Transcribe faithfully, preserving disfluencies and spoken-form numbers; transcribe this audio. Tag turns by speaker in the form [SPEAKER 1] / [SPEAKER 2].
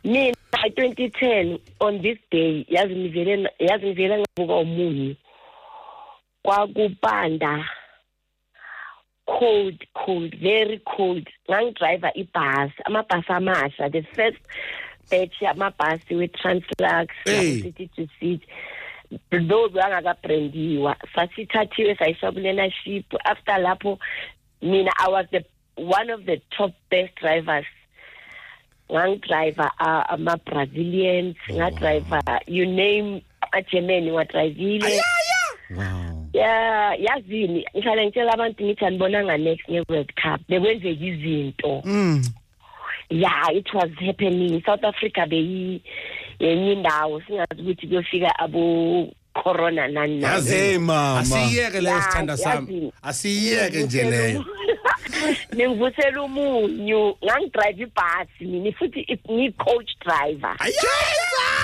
[SPEAKER 1] mina twenty ten on this day yazi ngivele yazi ngivele ngabuka umunyu kwakubanda cold cold very cold ngangidriver ibus amabhasi amasha the first batch amabhasi we Translux city to city those angakabrandiwa sasithathiwe sayishabulela ship after lapho mina I was the one of the top best drivers ngang driver uh, ama Brazilians oh, nga driver wow. You name a German wa drivile
[SPEAKER 2] wow
[SPEAKER 1] yeah yazini ngihlala ngitshela abantu ngithi anibona nga next year World Cup bekwenzeka izinto
[SPEAKER 2] mm
[SPEAKER 1] yeah it was happening South Africa beyi yenye indawo singazi ukuthi kuyofika abo corona nani
[SPEAKER 2] yazi hey mama asiyeke leyo sithanda sami asiyeke nje leyo
[SPEAKER 1] ningivusela umunyu ngangidrive ibhasi mina futhi ni coach driver
[SPEAKER 2] ayeza